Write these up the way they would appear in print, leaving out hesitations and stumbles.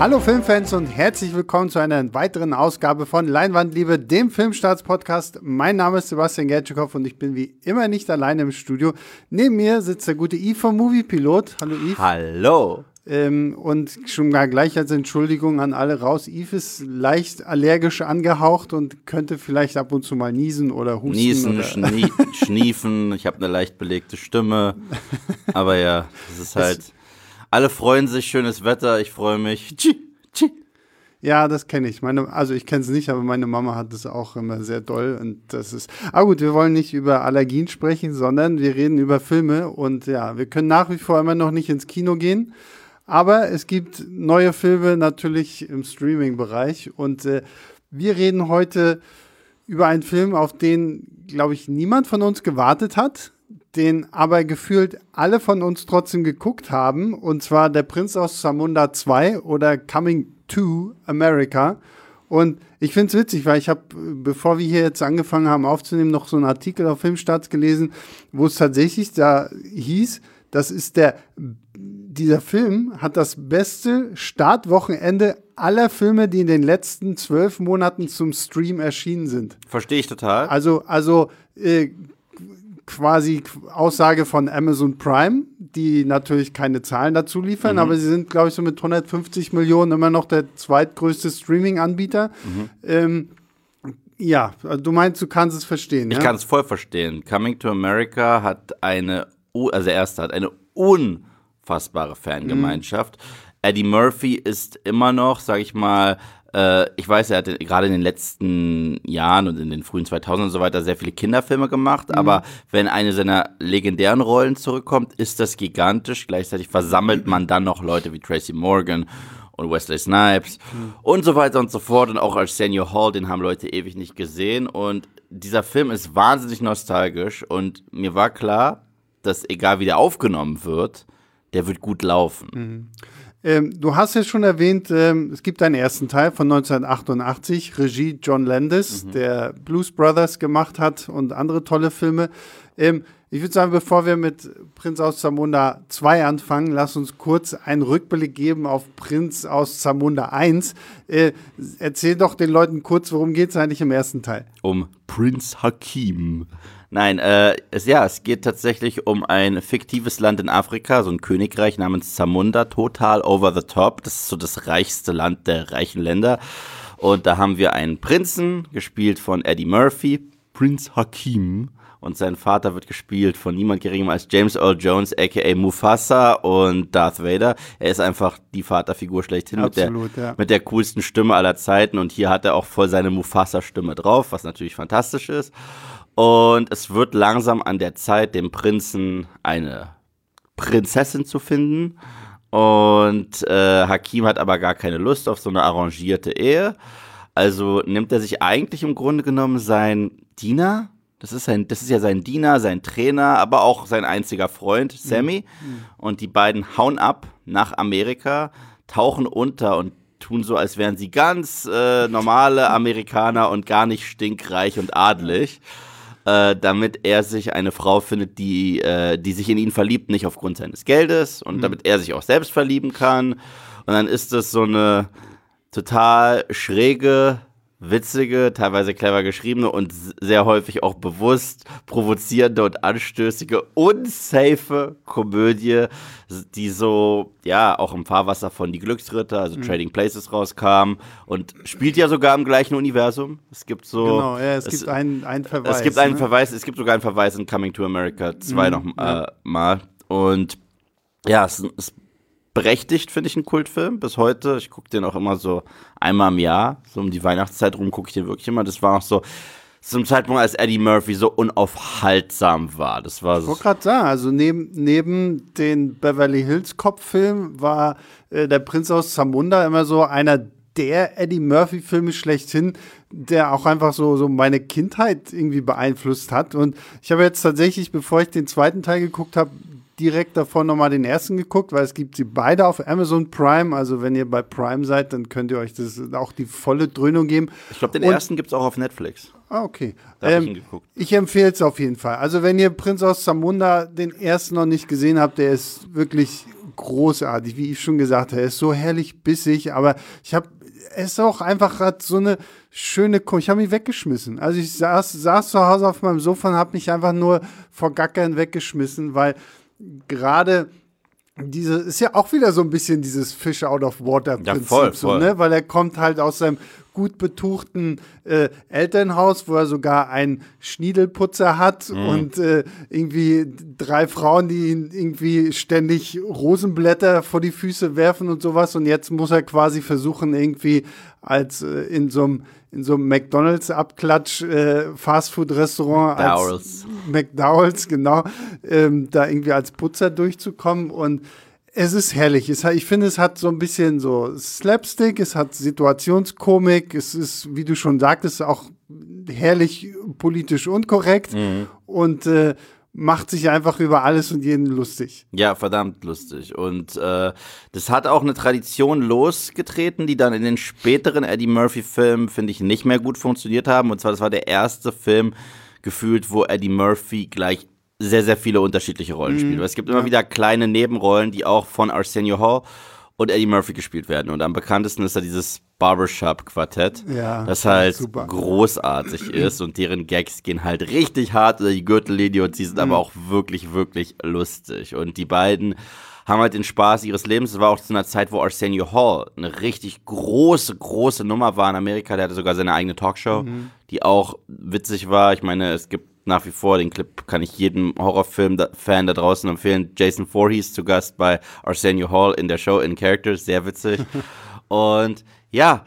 Hallo Filmfans und herzlich willkommen zu einer weiteren Ausgabe von Leinwandliebe, dem Filmstarts-Podcast. Mein Name ist Sebastian Gertschikow und ich bin wie immer nicht alleine im Studio. Neben mir sitzt der gute Yves vom Moviepilot. Hallo Yves. Hallo. Und schon mal gleich als Entschuldigung an alle raus. Yves ist leicht allergisch angehaucht und könnte vielleicht ab und zu mal niesen oder husten. Niesen, schniefen, ich habe eine leicht belegte Stimme. Aber ja, es ist halt, alle freuen sich, schönes Wetter, ich freue mich. Ja, das kenne ich. Also ich kenne es nicht, aber meine Mama hat es auch immer sehr doll. Und das ist. Aber gut, wir wollen nicht über Allergien sprechen, sondern wir reden über Filme. Und ja, wir können nach wie vor immer noch nicht ins Kino gehen. Aber es gibt neue Filme natürlich im Streaming-Bereich. Und wir reden heute über einen Film, auf den, glaube ich, niemand von uns gewartet hat, den aber gefühlt alle von uns trotzdem geguckt haben. Und zwar Der Prinz aus Zamunda 2 oder Coming to America. Und ich finde es witzig, weil ich habe, bevor wir hier jetzt angefangen haben aufzunehmen, noch so einen Artikel auf Filmstarts gelesen, wo es tatsächlich da hieß, dieser Film hat das beste Startwochenende aller Filme, die in den letzten 12 Monaten zum Stream erschienen sind. Verstehe ich total. Also quasi Aussage von Amazon Prime, die natürlich keine Zahlen dazu liefern, aber sie sind, glaube ich, so mit 150 Millionen immer noch der zweitgrößte Streaming-Anbieter. Ja, du meinst, du kannst es verstehen. Ich kann es voll verstehen. Coming to America hat eine unfassbare Fangemeinschaft. Eddie Murphy ist immer noch, sag ich mal, ich weiß, er hat gerade in den letzten Jahren und in den frühen 2000 und so weiter sehr viele Kinderfilme gemacht, aber wenn eine seiner legendären Rollen zurückkommt, ist das gigantisch. Gleichzeitig versammelt man dann noch Leute wie Tracy Morgan und Wesley Snipes und so weiter und so fort. Und auch Arsenio Hall, den haben Leute ewig nicht gesehen. Und dieser Film ist wahnsinnig nostalgisch und mir war klar, dass egal wie der aufgenommen wird, der wird gut laufen. Du hast ja schon erwähnt, es gibt einen ersten Teil von 1988, Regie John Landis, der Blues Brothers gemacht hat und andere tolle Filme. Ich würde sagen, bevor wir mit Prinz aus Zamunda 2 anfangen, lass uns kurz einen Rückblick geben auf Prinz aus Zamunda 1. Erzähl doch den Leuten kurz, worum geht es eigentlich im ersten Teil? Um Prinz Hakim. Nein, es geht tatsächlich um ein fiktives Land in Afrika, so ein Königreich namens Zamunda, total over the top. Das ist so das reichste Land der reichen Länder. Und da haben wir einen Prinzen, gespielt von Eddie Murphy, Prinz Hakim. Und sein Vater wird gespielt von niemand geringem als James Earl Jones, a.k.a. Mufasa und Darth Vader. Er ist einfach die Vaterfigur schlechthin. Absolut, mit der coolsten Stimme aller Zeiten. Und hier hat er auch voll seine Mufasa-Stimme drauf, was natürlich fantastisch ist. Und es wird langsam an der Zeit, dem Prinzen eine Prinzessin zu finden. Und Hakim hat aber gar keine Lust auf so eine arrangierte Ehe. Also nimmt er sich eigentlich im Grunde genommen seinen Diener. Das ist ja sein Diener, sein Trainer, aber auch sein einziger Freund, Sammy. Und die beiden hauen ab nach Amerika, tauchen unter und tun so, als wären sie ganz normale Amerikaner und gar nicht stinkreich und adelig. Damit er sich eine Frau findet, die sich in ihn verliebt, nicht aufgrund seines Geldes und damit er sich auch selbst verlieben kann. Und dann ist es so eine total schräge, witzige, teilweise clever geschriebene und sehr häufig auch bewusst provozierende und anstößige, unsafe Komödie, die so, ja, auch im Fahrwasser von Die Glücksritter, also Trading Places rauskam und spielt ja sogar im gleichen Universum. Es gibt so... Genau, ja, es gibt einen Verweis. Es gibt einen Verweis, es gibt sogar einen Verweis in Coming to America 2 mal. Und ja, es ist berechtigt, finde ich, ein Kultfilm bis heute. Ich gucke den auch immer so einmal im Jahr, so um die Weihnachtszeit rum gucke ich den wirklich immer. Das war noch so zum Zeitpunkt, als Eddie Murphy so unaufhaltsam war. Das war ich wollte gerade sagen, also neben den Beverly Hills Cop-Film war der Prinz aus Zamunda immer so einer der Eddie Murphy-Filme schlechthin, der auch einfach so meine Kindheit irgendwie beeinflusst hat. Und ich habe jetzt tatsächlich, bevor ich den zweiten Teil geguckt habe, direkt davor nochmal den ersten geguckt, weil es gibt sie beide auf Amazon Prime. Also wenn ihr bei Prime seid, dann könnt ihr euch das auch die volle Dröhnung geben. Ich glaube, den ersten gibt es auch auf Netflix. Ah, okay. Da habe ich ihn geguckt. Ich empfehle es auf jeden Fall. Also wenn ihr Prinz aus Zamunda den ersten noch nicht gesehen habt, der ist wirklich großartig, wie ich schon gesagt habe. Er ist so herrlich bissig, aber er ist auch einfach grad so eine schöne ich habe mich weggeschmissen. Also ich saß zu Hause auf meinem Sofa und habe mich einfach nur vor Gackern weggeschmissen, weil gerade ist ja auch wieder so ein bisschen dieses Fish out of water Prinzip, voll. So, ne? Weil er kommt halt aus seinem gut betuchten Elternhaus, wo er sogar einen Schniedelputzer hat und irgendwie 3 Frauen, die ihn irgendwie ständig Rosenblätter vor die Füße werfen und sowas. Und jetzt muss er quasi versuchen, irgendwie als in so einem McDonalds-Abklatsch Fastfood-Restaurant als McDowell's, genau, da irgendwie als Putzer durchzukommen. Und es ist herrlich. Ich finde, es hat so ein bisschen so Slapstick, es hat Situationskomik, es ist, wie du schon sagtest, auch herrlich politisch unkorrekt und macht sich einfach über alles und jeden lustig. Ja, verdammt lustig. Und das hat auch eine Tradition losgetreten, die dann in den späteren Eddie Murphy-Filmen, finde ich, nicht mehr gut funktioniert haben. Und zwar, das war der erste Film gefühlt, wo Eddie Murphy gleich sehr, sehr viele unterschiedliche Rollen spielt. Weil es gibt immer wieder kleine Nebenrollen, die auch von Arsenio Hall und Eddie Murphy gespielt werden. Und am bekanntesten ist da dieses Barbershop-Quartett, das halt super großartig ist und deren Gags gehen halt richtig hart über die Gürtellinie und sie sind aber auch wirklich, wirklich lustig. Und die beiden haben halt den Spaß ihres Lebens. Es war auch zu einer Zeit, wo Arsenio Hall eine richtig große, große Nummer war in Amerika. Der hatte sogar seine eigene Talkshow, die auch witzig war. Ich meine, es gibt nach wie vor, den Clip kann ich jedem Horrorfilm-Fan da draußen empfehlen. Jason Voorhees zu Gast bei Arsenio Hall in der Show In Characters, sehr witzig. Und ja,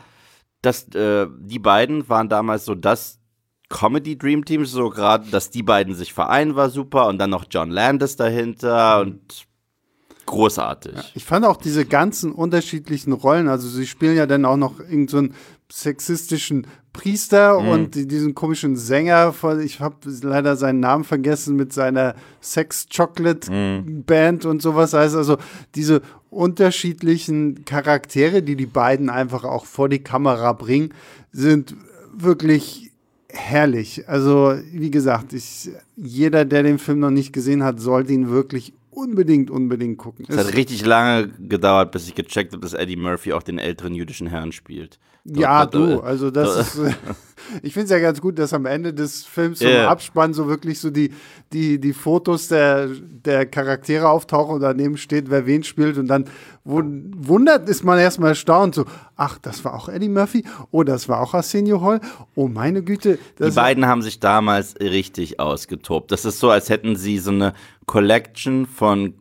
die beiden waren damals so das Comedy-Dream-Team, so gerade, dass die beiden sich vereinen, war super. Und dann noch John Landis dahinter und großartig. Ja, ich fand auch diese ganzen unterschiedlichen Rollen, also sie spielen ja dann auch noch irgend so einen sexistischen Priester und diesen komischen Sänger, ich habe leider seinen Namen vergessen, mit seiner Sex-Chocolate-Band und sowas. Heißt also, diese unterschiedlichen Charaktere, die beiden einfach auch vor die Kamera bringen, sind wirklich herrlich. Also, wie gesagt, jeder, der den Film noch nicht gesehen hat, sollte ihn wirklich unbedingt gucken. Es hat richtig lange gedauert, bis ich gecheckt habe, dass Eddie Murphy auch den älteren jüdischen Herrn spielt. Also das ist, ich finde es ja ganz gut, dass am Ende des Films so im Abspann so wirklich so die Fotos der Charaktere auftauchen und daneben steht, wer wen spielt und dann ist man erstmal erstaunt, so, ach, das war auch Eddie Murphy, oh, das war auch Arsenio Hall, oh, meine Güte. Die beiden haben sich damals richtig ausgetobt. Das ist so, als hätten sie so eine Collection von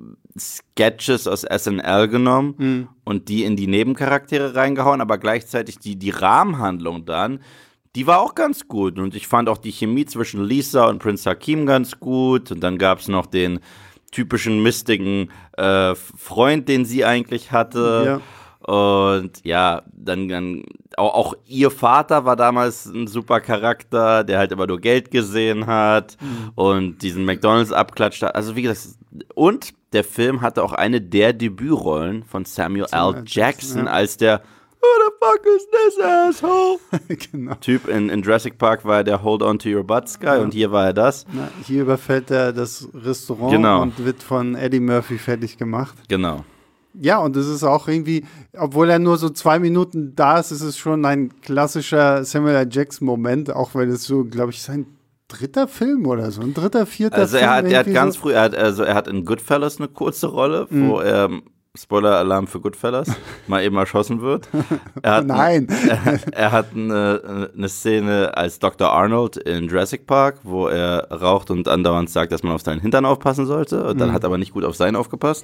Sketches aus SNL genommen und die in die Nebencharaktere reingehauen, aber gleichzeitig die Rahmenhandlung dann, die war auch ganz gut. Und ich fand auch die Chemie zwischen Lisa und Prince Hakeem ganz gut. Und dann gab es noch den typischen mistigen Freund, den sie eigentlich hatte. Ja. Und ja, dann auch ihr Vater war damals ein super Charakter, der halt immer nur Geld gesehen hat und diesen McDonalds abklatscht hat. Also wie gesagt, und der Film hatte auch eine der Debütrollen von Samuel L. Jackson als der Who the fuck is this asshole? Genau. Typ in Jurassic Park war er der Hold on to your butts Guy und hier war er das. Hier überfällt er das Restaurant und wird von Eddie Murphy fertig gemacht. Genau. Ja, und es ist auch irgendwie, obwohl er nur so 2 Minuten da ist, ist es schon ein klassischer Samuel L. Jackson-Moment, auch weil es so, glaube ich, sein 3. Film oder so, ein 3., 4. Also Film. Er hat ganz früh, er hat in Goodfellas eine kurze Rolle, wo er, Spoiler-Alarm für Goodfellas, mal eben erschossen wird. Nein. Er hat eine Szene als Dr. Arnold in Jurassic Park, wo er raucht und andauernd sagt, dass man auf seinen Hintern aufpassen sollte. Und dann hat er aber nicht gut auf seinen aufgepasst.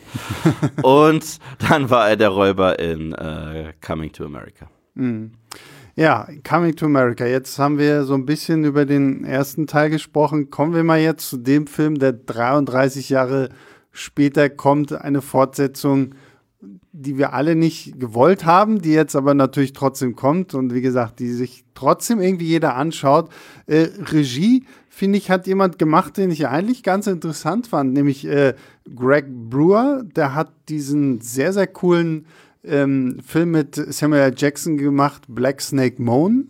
Und dann war er der Räuber in Coming to America. Ja, Coming to America. Jetzt haben wir so ein bisschen über den ersten Teil gesprochen. Kommen wir mal jetzt zu dem Film, der 33 Jahre später kommt, eine Fortsetzung, die wir alle nicht gewollt haben, die jetzt aber natürlich trotzdem kommt und wie gesagt, die sich trotzdem irgendwie jeder anschaut. Regie, finde ich, hat jemand gemacht, den ich eigentlich ganz interessant fand, nämlich Greg Brewer. Der hat diesen sehr, sehr coolen Film mit Samuel L. Jackson gemacht, Black Snake Moan.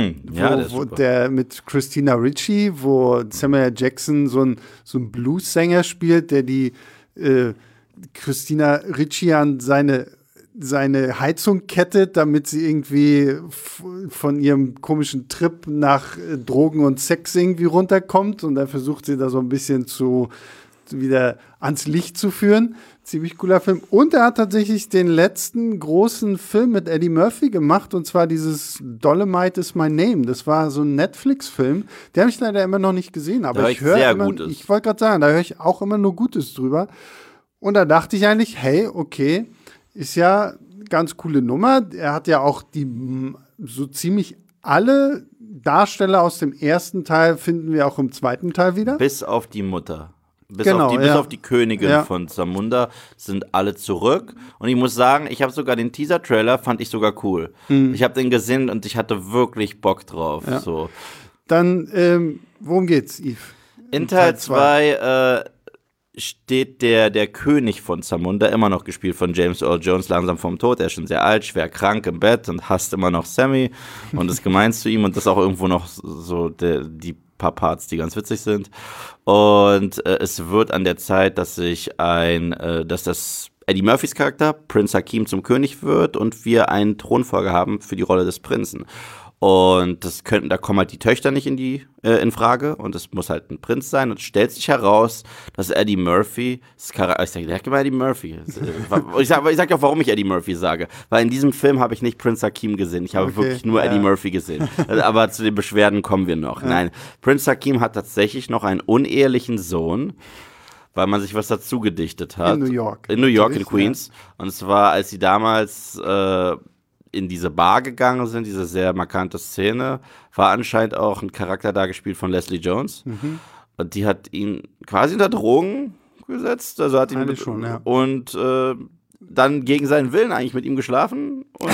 Der mit Christina Ricci, wo Samuel L. Jackson so ein Blues-Sänger spielt, der die Christina Ricci an seine Heizung kettet, damit sie irgendwie von ihrem komischen Trip nach Drogen und Sex irgendwie runterkommt. Und dann versucht sie da so ein bisschen wieder ans Licht zu führen. Ziemlich cooler Film. Und er hat tatsächlich den letzten großen Film mit Eddie Murphy gemacht, und zwar dieses Dolomite is My Name. Das war so ein Netflix-Film. Den habe ich leider immer noch nicht gesehen, aber ich höre immer, ich wollte gerade sagen, da höre ich auch immer nur Gutes drüber. Und da dachte ich eigentlich, hey, okay, ist ja eine ganz coole Nummer. Er hat ja auch so ziemlich alle Darsteller aus dem ersten Teil finden wir auch im zweiten Teil wieder. Bis auf die Mutter. Bis Genau, auf die Königin von Zamunda sind alle zurück. Und ich muss sagen, ich habe sogar den Teaser-Trailer, fand ich sogar cool. Ich habe den gesehen und ich hatte wirklich Bock drauf. Ja. So. Dann, worum geht's, Yves? In Teil 2 steht der König von Zamunda, immer noch gespielt von James Earl Jones, langsam vom Tod. Er ist schon sehr alt, schwer krank im Bett und hasst immer noch Sammy und ist gemein zu ihm. Und das ist auch irgendwo noch so die paar Parts, die ganz witzig sind. Und es wird an der Zeit, dass das Eddie Murphys Charakter, Prinz Hakim, zum König wird und wir einen Thronfolger haben für die Rolle des Prinzen. Und da kommen halt die Töchter nicht in Frage und es muss halt ein Prinz sein und es stellt sich heraus, dass Eddie Murphy, ich sag immer Eddie Murphy. Ich sag auch, warum ich Eddie Murphy sage. Weil in diesem Film habe ich nicht Prinz Hakim gesehen, ich habe wirklich nur Eddie Murphy gesehen. Aber zu den Beschwerden kommen wir noch. Ja. Nein, Prinz Hakim hat tatsächlich noch einen unehelichen Sohn, weil man sich was dazu gedichtet hat. In New York. In New York, in Queens. Ja. Und zwar, als sie damals in diese Bar gegangen sind, diese sehr markante Szene, war anscheinend auch ein Charakter da gespielt von Leslie Jones. Und die hat ihn quasi unter Drogen gesetzt. Also hat ihn schon, ja. Und dann gegen seinen Willen eigentlich mit ihm geschlafen. Und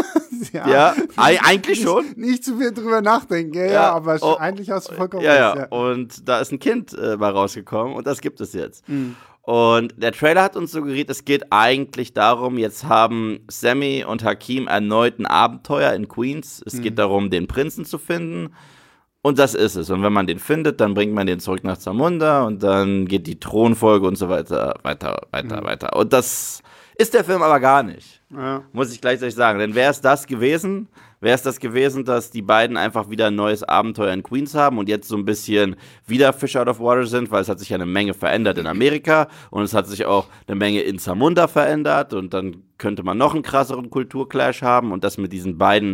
ja, eigentlich schon. Nicht zu viel drüber nachdenken, ja, aber eigentlich hast du vollkommen recht. Ja. Und da ist ein Kind mal rausgekommen und das gibt es jetzt. Und der Trailer hat uns suggeriert, es geht eigentlich darum, jetzt haben Sammy und Hakim erneut ein Abenteuer in Queens. Es geht darum, den Prinzen zu finden. Und das ist es. Und wenn man den findet, dann bringt man den zurück nach Zamunda und dann geht die Thronfolge und so weiter, weiter. Und das ist der Film aber gar nicht. Ja. Muss ich gleichzeitig sagen. Denn wäre es das gewesen, dass die beiden einfach wieder ein neues Abenteuer in Queens haben und jetzt so ein bisschen wieder Fish out of water sind, weil es hat sich ja eine Menge verändert in Amerika und es hat sich auch eine Menge in Zamunda verändert und dann könnte man noch einen krasseren Kulturclash haben und das mit diesen beiden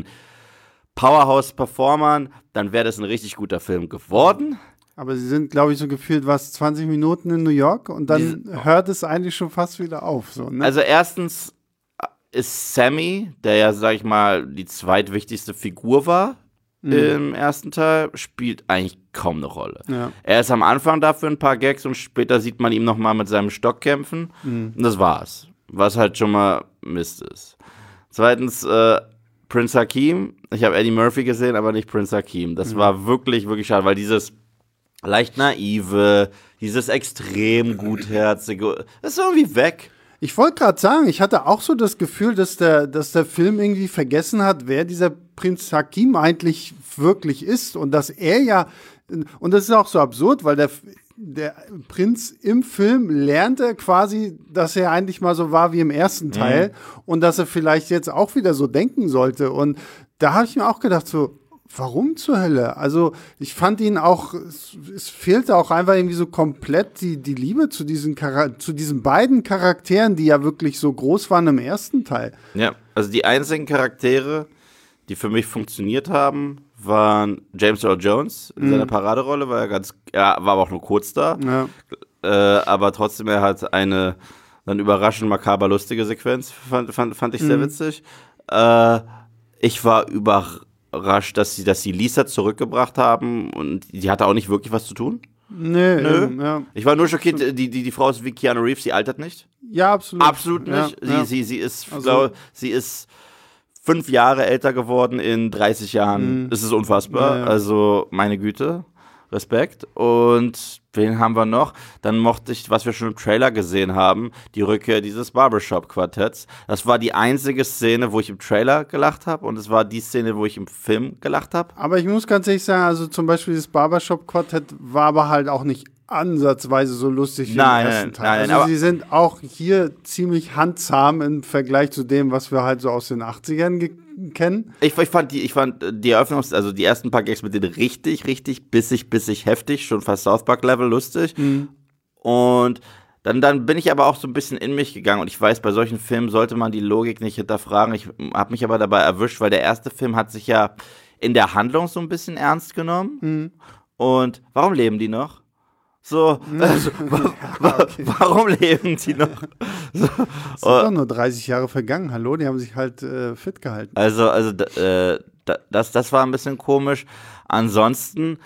Powerhouse-Performern, dann wäre das ein richtig guter Film geworden. Aber sie sind, glaube ich, so gefühlt 20 Minuten in New York und dann hört es eigentlich schon fast wieder auf. So, ne? Also erstens ist Sammy, der ja, sag ich mal, die zweitwichtigste Figur war im ersten Teil, spielt eigentlich kaum eine Rolle. Ja. Er ist am Anfang da für ein paar Gags und später sieht man ihn nochmal mit seinem Stock kämpfen und das war's. Was halt schon mal Mist ist. Zweitens, Prinz Hakim, ich habe Eddie Murphy gesehen, aber nicht Prinz Hakim. Das war wirklich, wirklich schade, weil dieses leicht naive, dieses extrem gutherzige, das ist irgendwie weg. Ich wollte gerade sagen, ich hatte auch so das Gefühl, dass der Film irgendwie vergessen hat, wer dieser Prinz Hakim eigentlich wirklich ist und dass er ja, und das ist auch so absurd, weil der Prinz im Film lernt er quasi, dass er eigentlich mal so war wie im ersten Teil und dass er vielleicht jetzt auch wieder so denken sollte und da habe ich mir auch gedacht so, warum zur Hölle? Also ich fand ihn auch, es fehlte auch einfach irgendwie so komplett die Liebe zu diesen beiden Charakteren, die ja wirklich so groß waren im ersten Teil. Ja, also die einzigen Charaktere, die für mich funktioniert haben, waren James Earl Jones in seiner Paraderolle, weil er war aber auch nur kurz da. Ja. Aber trotzdem, er hat eine dann überraschend makaber lustige Sequenz, fand ich sehr witzig. Ich war überrascht, dass sie Lisa zurückgebracht haben und die hatte auch nicht wirklich was zu tun. Nö. Ja. Ich war nur schockiert, die Frau ist wie Keanu Reeves, sie altert nicht. Ja, absolut. Absolut nicht. Ja. Sie ist, also, sie ist 5 Jahre älter geworden in 30 Jahren. Das ist unfassbar. Ja. Also, meine Güte. Respekt. Und wen haben wir noch? Dann mochte ich, was wir schon im Trailer gesehen haben, die Rückkehr dieses Barbershop-Quartetts. Das war die einzige Szene, wo ich im Trailer gelacht habe und es war die Szene, wo ich im Film gelacht habe. Aber ich muss ganz ehrlich sagen, also zum Beispiel das Barbershop-Quartett war aber halt auch nicht ansatzweise so lustig wie im Nein, ersten Teil. nein, also sie sind auch hier ziemlich handzahm im Vergleich zu dem, was wir halt so aus den 80ern kennen. Ich fand die also die ersten paar Gags mit denen richtig bissig, heftig, schon fast South Park-Level lustig. Und dann bin ich aber auch so ein bisschen in mich gegangen und ich weiß, bei solchen Filmen sollte man die Logik nicht hinterfragen. Ich habe mich aber dabei erwischt, weil der erste Film hat sich ja in der Handlung so ein bisschen ernst genommen. Und warum leben die noch? So, also, warum leben die noch? So, Es sind doch nur 30 Jahre vergangen, hallo, die haben sich halt fit gehalten. Das war ein bisschen komisch. Ansonsten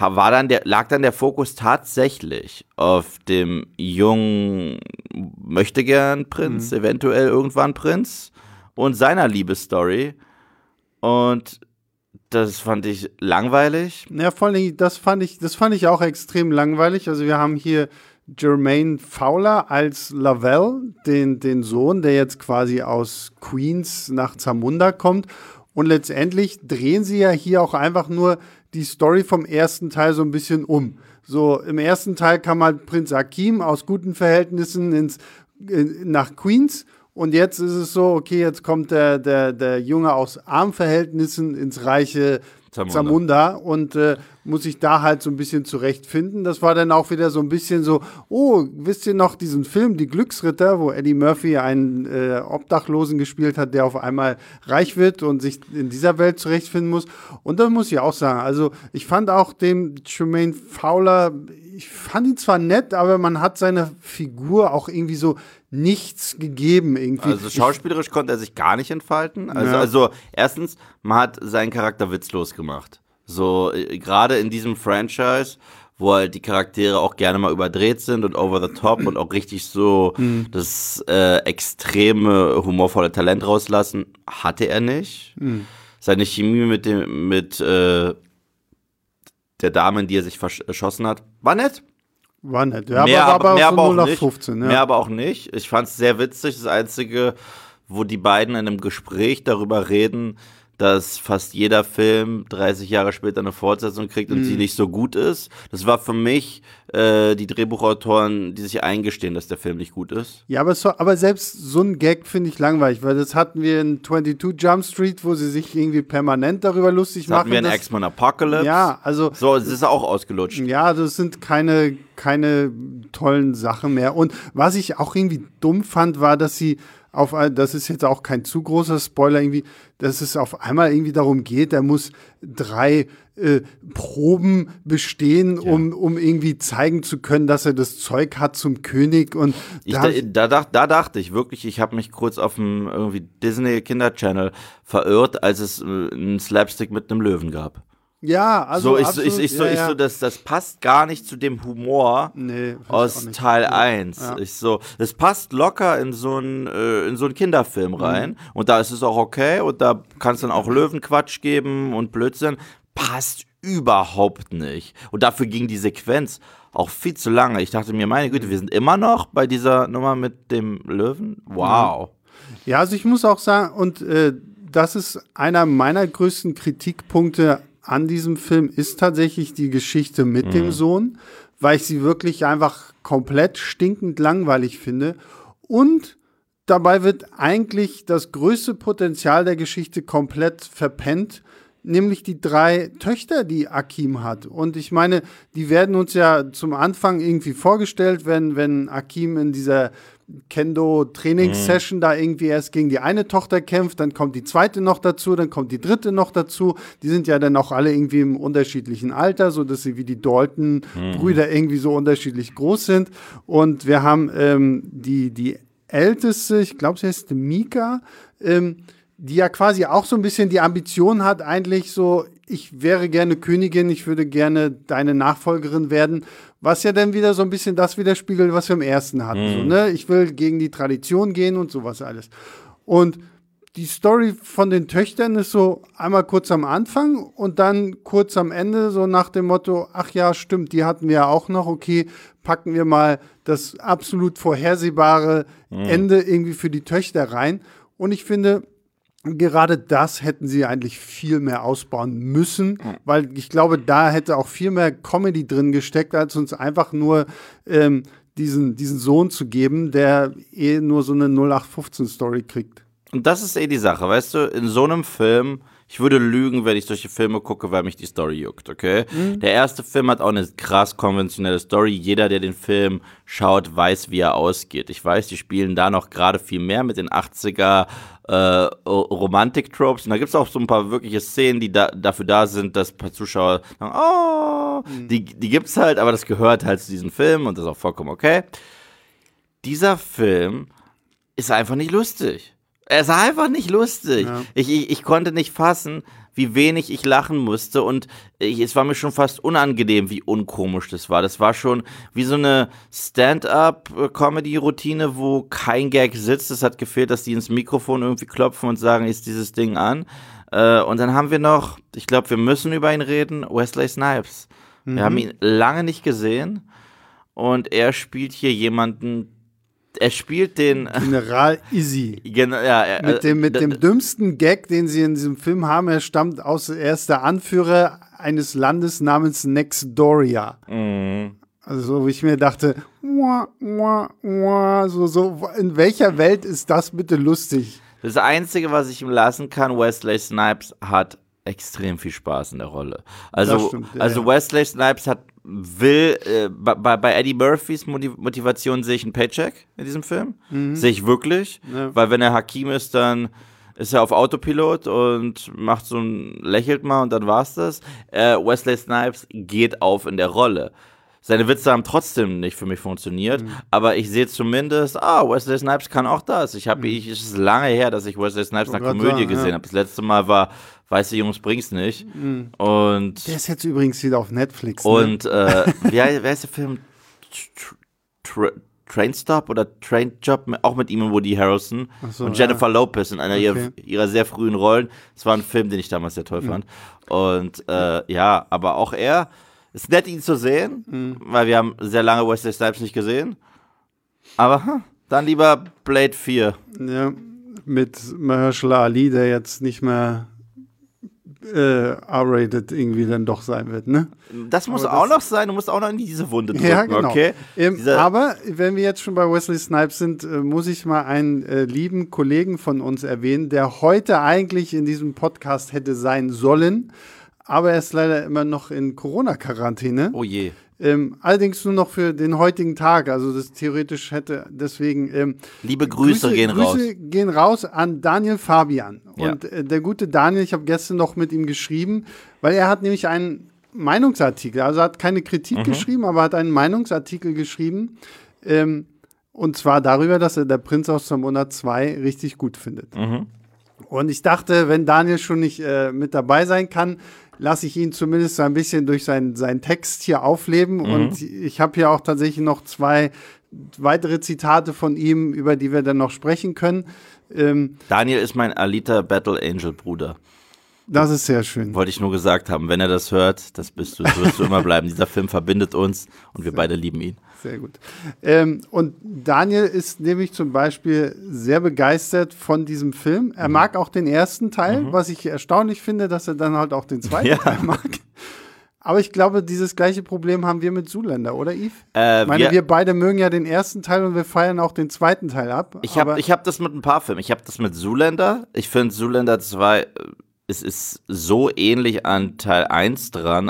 lag dann der Fokus tatsächlich auf dem jungen Möchtegern-Prinz, eventuell irgendwann Prinz, und seiner Liebesstory. Und das fand ich langweilig. Ja, vor allem, das fand ich auch extrem langweilig. Also wir haben hier Jermaine Fowler als Lavelle, den Sohn, der jetzt quasi aus Queens nach Zamunda kommt. Und letztendlich drehen sie ja hier auch einfach nur die Story vom ersten Teil so ein bisschen um. So, im ersten Teil kam halt Prinz Akeem aus guten Verhältnissen nach Queens. Und jetzt ist es so, okay, jetzt kommt der Junge aus armen Verhältnissen ins reiche Zamunda und muss sich da halt so ein bisschen zurechtfinden. Das war dann auch wieder so ein bisschen so, oh, wisst ihr noch diesen Film, Die Glücksritter, wo Eddie Murphy einen Obdachlosen gespielt hat, der auf einmal reich wird und sich in dieser Welt zurechtfinden muss. Und da muss ich auch sagen, also ich fand auch den Jermaine Fowler, ich fand ihn zwar nett, aber man hat seiner Figur auch irgendwie so nichts gegeben irgendwie. Also schauspielerisch konnte er sich gar nicht entfalten. Also erstens, man hat seinen Charakter witzlos gemacht. So, gerade in diesem Franchise, wo halt die Charaktere auch gerne mal überdreht sind und over the top und auch richtig so das extreme, humorvolle Talent rauslassen, hatte er nicht. Seine Chemie mit der Dame, in die er sich erschossen hat, war nett. War nett, ja, mehr aber so auch 0 auf nicht. 15. Ja. Mehr aber auch nicht. Ich fand es sehr witzig. Das Einzige, wo die beiden in einem Gespräch darüber reden, dass fast jeder Film 30 Jahre später eine Fortsetzung kriegt und sie nicht so gut ist. Das war für mich die Drehbuchautoren, die sich eingestehen, dass der Film nicht gut ist. Ja, aber selbst so ein Gag finde ich langweilig, weil das hatten wir in 22 Jump Street, wo sie sich irgendwie permanent darüber lustig machen. Hatten wir in X-Men Apocalypse. Ja, also. So, es ist auch ausgelutscht. Ja, das sind keine tollen Sachen mehr. Und was ich auch irgendwie dumm fand, war, dass sie das ist jetzt auch kein zu großer Spoiler irgendwie, dass es auf einmal irgendwie darum geht, er muss 3 Proben bestehen, um irgendwie zeigen zu können, dass er das Zeug hat zum König. Und da dachte ich wirklich, ich habe mich kurz auf dem irgendwie Disney Kinder Channel verirrt, als es einen Slapstick mit einem Löwen gab. Ja, also das passt gar nicht zu dem Humor aus Teil 1. Ja. Das passt locker in so einen Kinderfilm rein und da ist es auch okay und da kann es dann auch Löwenquatsch geben und Blödsinn. Passt überhaupt nicht. Und dafür ging die Sequenz auch viel zu lange. Ich dachte mir, meine Güte, wir sind immer noch bei dieser Nummer mit dem Löwen. Wow. Ja, also ich muss auch sagen, und das ist einer meiner größten Kritikpunkte an diesem Film, ist tatsächlich die Geschichte mit dem Sohn, weil ich sie wirklich einfach komplett stinkend langweilig finde. Und dabei wird eigentlich das größte Potenzial der Geschichte komplett verpennt, nämlich die 3 Töchter, die Akeem hat. Und ich meine, die werden uns ja zum Anfang irgendwie vorgestellt, wenn Akeem in dieser Kendo-Trainingssession da irgendwie erst gegen die eine Tochter kämpft, dann kommt die zweite noch dazu, dann kommt die dritte noch dazu. Die sind ja dann auch alle irgendwie im unterschiedlichen Alter, so dass sie wie die Dalton-Brüder irgendwie so unterschiedlich groß sind. Und wir haben die älteste, ich glaube, sie heißt Mika, die ja quasi auch so ein bisschen die Ambition hat, eigentlich so, ich wäre gerne Königin, ich würde gerne deine Nachfolgerin werden, was ja dann wieder so ein bisschen das widerspiegelt, was wir im ersten hatten. So, ne? Ich will gegen die Tradition gehen und sowas alles. Und die Story von den Töchtern ist so einmal kurz am Anfang und dann kurz am Ende, so nach dem Motto, ach ja, stimmt, die hatten wir ja auch noch, okay, packen wir mal das absolut vorhersehbare Ende irgendwie für die Töchter rein. Und ich finde, gerade das hätten sie eigentlich viel mehr ausbauen müssen, weil ich glaube, da hätte auch viel mehr Comedy drin gesteckt, als uns einfach nur diesen Sohn zu geben, der nur so eine 0815-Story kriegt. Und das ist die Sache, weißt du, in so einem Film, ich würde lügen, wenn ich solche Filme gucke, weil mich die Story juckt, okay? Der erste Film hat auch eine krass konventionelle Story. Jeder, der den Film schaut, weiß, wie er ausgeht. Ich weiß, die spielen da noch gerade viel mehr mit den 80er Romantik-Tropes. Und da gibt es auch so ein paar wirkliche Szenen, die dafür da sind, dass ein paar Zuschauer sagen, oh, die gibt's halt, aber das gehört halt zu diesem Film und das ist auch vollkommen okay. Dieser Film ist einfach nicht lustig. Er ist einfach nicht lustig. Ja. Ich konnte nicht fassen, wie wenig ich lachen musste und es war mir schon fast unangenehm, wie unkomisch das war. Das war schon wie so eine Stand-up-Comedy-Routine, wo kein Gag sitzt. Es hat gefehlt, dass die ins Mikrofon irgendwie klopfen und sagen, ist dieses Ding an. Und dann haben wir noch, ich glaube, wir müssen über ihn reden, Wesley Snipes. Wir haben ihn lange nicht gesehen und er spielt hier jemanden. Er spielt den General Izzy. Ja, mit dem dümmsten Gag, den sie in diesem Film haben. Er ist der Anführer eines Landes namens Nextdoria. Also so, wo ich mir dachte, so, in welcher Welt ist das bitte lustig? Das Einzige, was ich ihm lassen kann, Wesley Snipes hat extrem viel Spaß in der Rolle. Also Wesley Snipes bei Eddie Murphys Motivation sehe ich einen Paycheck in diesem Film. Sehe ich wirklich. Ja. Weil wenn er Hakim ist, dann ist er auf Autopilot und lächelt mal und dann war's das. Wesley Snipes geht auf in der Rolle. Seine Witze haben trotzdem nicht für mich funktioniert, aber ich sehe zumindest, Wesley Snipes kann auch das. Es ist lange her, dass ich Wesley Snipes in einer Komödie gesehen habe. Das letzte Mal war Weiße Jungs bring's nicht. Und der ist jetzt übrigens wieder auf Netflix. Ne? Und wie heißt der Film? Trainstop oder Train Job, auch mit ihm und Woody Harrelson und Jennifer Lopez in einer ihrer sehr frühen Rollen. Das war ein Film, den ich damals sehr toll fand. Und aber auch er, es ist nett, ihn zu sehen, weil wir haben sehr lange Wesley Snipes nicht gesehen. Aber dann lieber Blade 4. Ja, mit Mahershala Ali, der jetzt nicht mehr R-rated irgendwie dann doch sein wird, ne? Das muss auch noch sein, du musst auch noch in diese Wunde drücken, ja, genau. Okay? Aber wenn wir jetzt schon bei Wesley Snipes sind, muss ich mal einen lieben Kollegen von uns erwähnen, der heute eigentlich in diesem Podcast hätte sein sollen, aber er ist leider immer noch in Corona-Quarantäne. Oh je. Allerdings nur noch für den heutigen Tag, also das theoretisch hätte deswegen liebe Grüße gehen raus an Daniel Fabian. Ja. Und der gute Daniel, ich habe gestern noch mit ihm geschrieben, weil er hat nämlich einen Meinungsartikel, also hat keine Kritik geschrieben, aber hat einen Meinungsartikel geschrieben, und zwar darüber, dass er Der Prinz aus Zamunda 2 richtig gut findet. Und ich dachte, wenn Daniel schon nicht mit dabei sein kann, lasse ich ihn zumindest ein bisschen durch seinen Text hier aufleben. Und ich habe hier auch tatsächlich noch 2 weitere Zitate von ihm, über die wir dann noch sprechen können. Daniel ist mein Alita Battle Angel Bruder. Das ist sehr schön. Wollte ich nur gesagt haben. Wenn er das hört, das wirst du immer bleiben. Dieser Film verbindet uns und wir beide lieben ihn. Sehr gut. Und Daniel ist nämlich zum Beispiel sehr begeistert von diesem Film. Er mag auch den ersten Teil, was ich erstaunlich finde, dass er dann halt auch den zweiten Teil mag. Aber ich glaube, dieses gleiche Problem haben wir mit Zoolander, oder Yves? Wir beide mögen ja den ersten Teil und wir feiern auch den zweiten Teil ab. Ich hab das mit ein paar Filmen. Ich habe das mit Zoolander. Ich finde Zoolander 2, es ist so ähnlich an Teil 1 dran,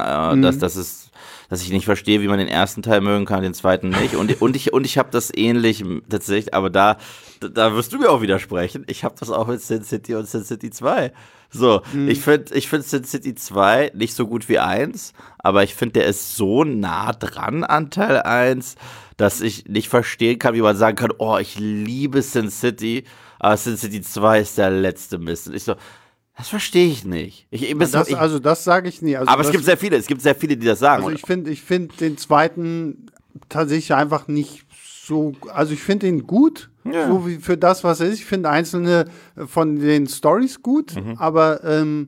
dass ich nicht verstehe, wie man den ersten Teil mögen kann, den zweiten nicht. Und ich habe das ähnlich tatsächlich, aber da wirst du mir auch widersprechen. Ich habe das auch mit Sin City und Sin City 2. So, ich find Sin City 2 nicht so gut wie 1, aber ich finde, der ist so nah dran an Teil 1, dass ich nicht verstehen kann, wie man sagen kann, ich liebe Sin City, aber Sin City 2 ist der letzte Mist. Und ich so, das verstehe ich nicht. Das sage ich nie. Aber es gibt sehr viele, die das sagen. Also ich finde den zweiten tatsächlich einfach nicht so, also ich finde ihn gut, so wie für das, was er ist. Ich finde einzelne von den Storys gut, aber